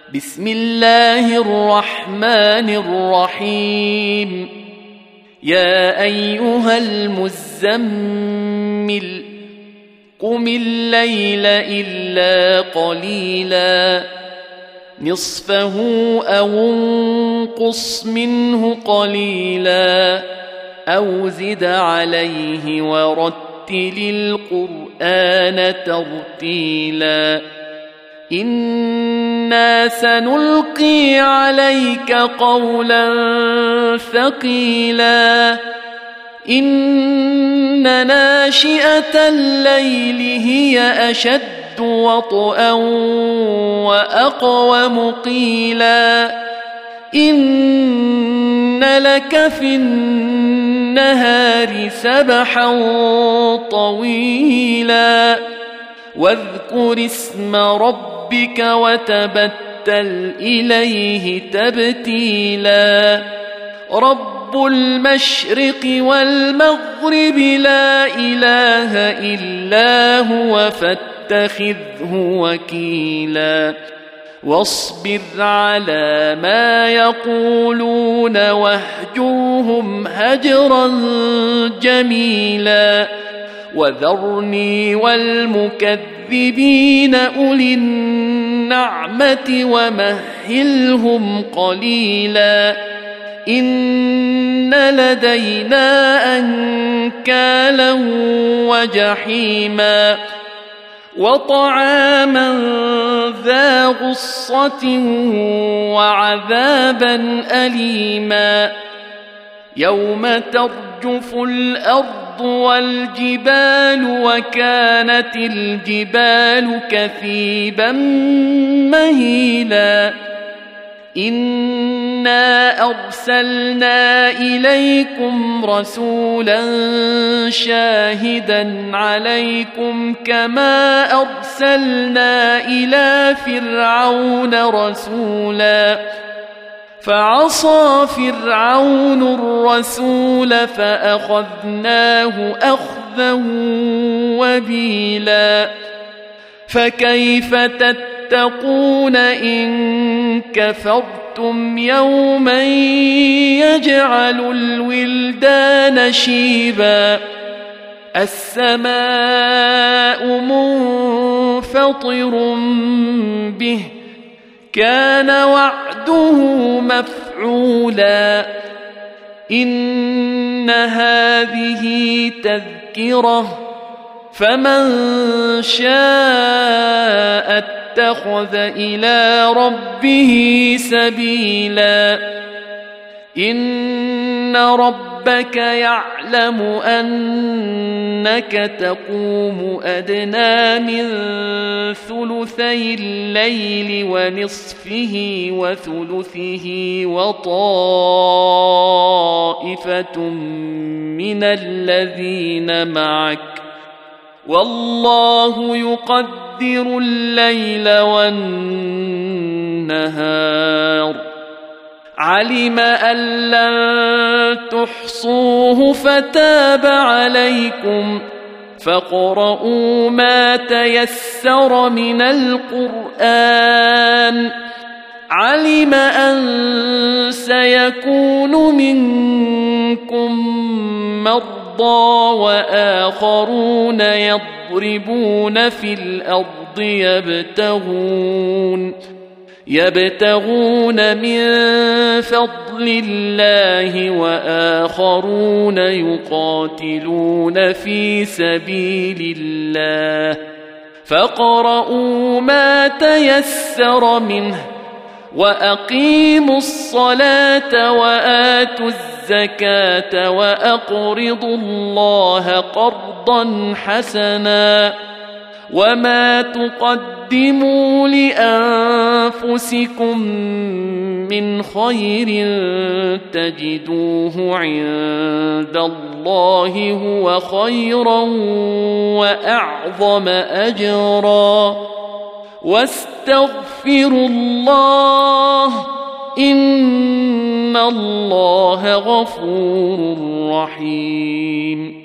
بسم الله الرحمن الرحيم يا أيها المزمل قم الليل إلا قليلا نصفه أو انقص منه قليلا أو زد عليه ورتل القرآن ترتيلا إنا سنلقي عليك قولا ثقيلا إن ناشئة الليل هي أشد وطئا وأقوم قيلا إن لك في النهار سبحا طويلا واذكر اسم ربك وتبتل إليه تبتيلا رب المشرق والمغرب لا إله إلا هو فاتخذه وكيلا واصبر على ما يقولون واهجرهم هجرا جميلا وذرني والمكذبين أولي النعمة ومهلهم قليلا إن لدينا أنكالا وجحيما وطعاما ذا غصة وعذابا أليما يوم ترجف الأرض والجبال وكانت الجبال كثيبا مهيلا إنا أرسلنا إليكم رسولا شاهدا عليكم كما أرسلنا إلى فرعون رسولا فعصى فرعون الرسول فأخذناه أخذا وبيلا فكيف تتقون إن كفرتم يوما يجعل الولدان شيبا السماء منفطر به كان وعده مفعولا إن هذه تذكرة فمن شاء اتخذ إلى ربه سبيلا إن ربك يعلم أنك تقوم أدنى من ثلثي الليل ونصفه وثلثه وطائفة من الذين معك والله يقدر الليل والنهار علم أن لن تحصوه فتاب عليكم فاقرؤوا ما تيسر من القرآن علم أن سيكون منكم مرضى وآخرون يضربون في الأرض يبتغون من فضل الله وآخرون يقاتلون في سبيل الله فاقرؤوا ما تيسر منه وأقيموا الصلاة وآتوا الزكاة وأقرضوا الله قرضا حسنا وما تقدموا لأنفسكم من خير تجدوه عند الله هو خيرا وأعظم أجرا واستغفروا الله إن الله غفور رحيم